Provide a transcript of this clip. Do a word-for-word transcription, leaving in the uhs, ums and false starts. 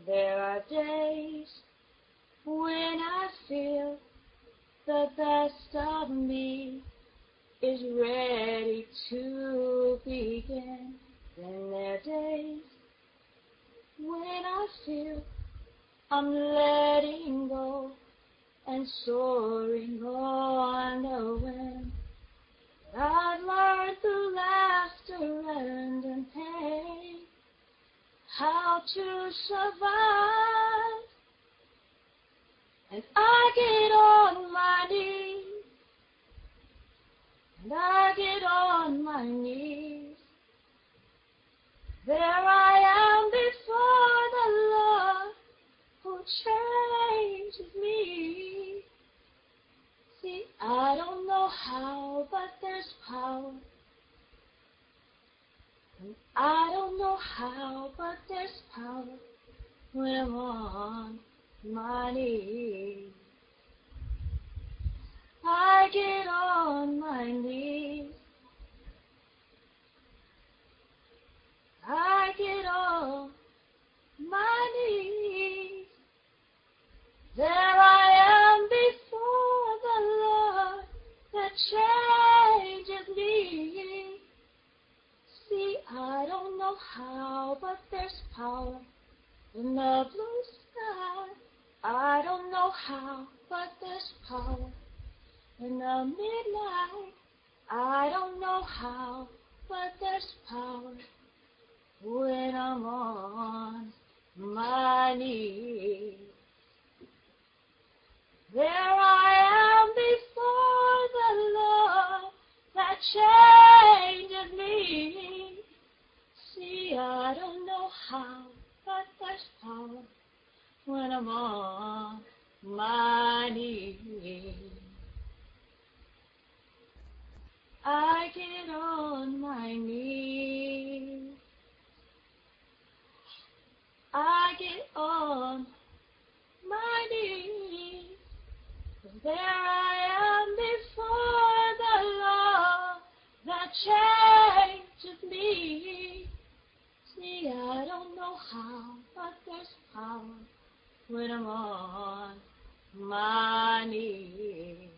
There are days when I feel the best of me is ready to begin. Then there are days when I feel I'm letting go and soaring on the wind. I've learned through laughter and in pain how to survive. And I get on my knees, and I get on my knees. There I am before the Lord who changes me. See, I don't know how, but there's power. And I don't know how, but there's power when I'm on my knees. I get on my knees. I get on my knees. There I am before the Lord that changes me. See, I don't know how, but there's power in the blue sky. I don't know how, but there's power in the midnight. I don't know how, but there's power when I'm on my knees. There I am before the Lord that changes me. See, I don't know how, but there's power when I'm on my knees. I get on my knees. I get on my knees. There I am before the Lord that changes me. See, I don't know how, but there's power when I'm on my knees.